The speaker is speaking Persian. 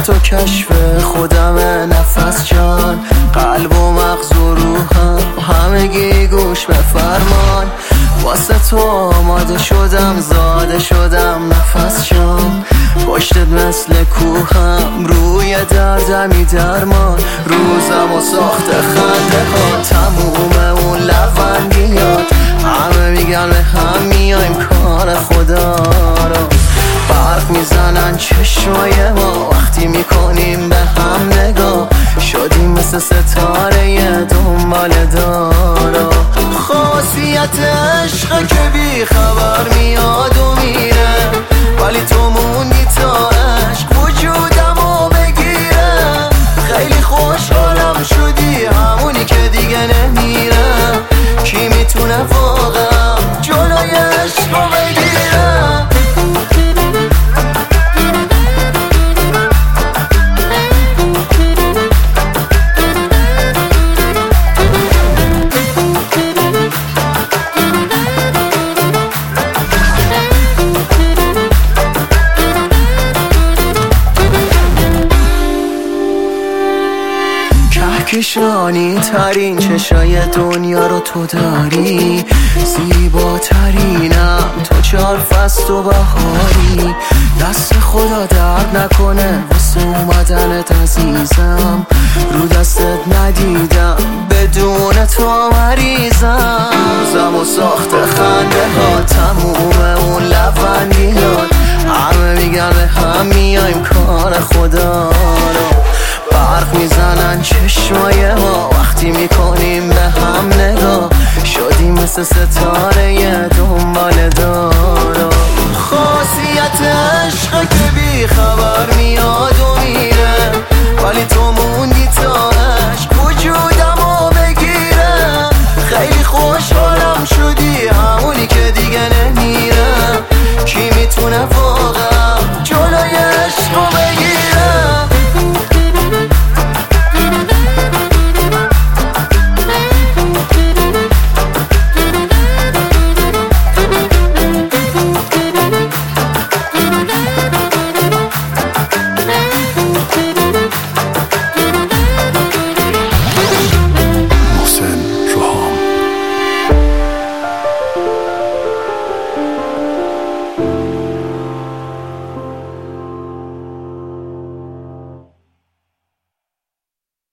تو کشف خودم نفس جان، قلب و مغز و روحم همگی گوش به فرمان. واسه تو آماده شدم زاده شدم نفس جان، پشتت مثل کوهم روی دردمی درمان. روزم و ساخت خنده ها تموم اون لبنگیات، همه میگن به هم میایم کار خدا را. برق میزنن چشمای ما وقتی میکنیم به هم نگاه، شدیم مثل ستاره دنبال دارا. خاصیت عشق که بی خبر میاد و میره، ولی تو موندی تا عشق وجودمو بگیره. خیلی خوشحالم شدی همونی که دیگه نمیره، کی میتونه واقعا جلوی عشقو بگیره؟ کهکشانی ترین چشای دنیا رو تو داری، زیباترینم تو 4 فصل و بهاری. دست خدا درد نکنه واسه اومدنت عزیزم، رو دستت ندیدم بدون تو مریضم. روزم و ساخت خنده ها تموم اون لبنگیات، همه میگن به هم میایم کار خدا را. برق میزنن چشمای ما وقتی میکنیم به هم نگاه، شدیم مثل ستاره دنبال دارا. خاصیت عشق که بی خبر میاد و میره، ولی تو موندی تا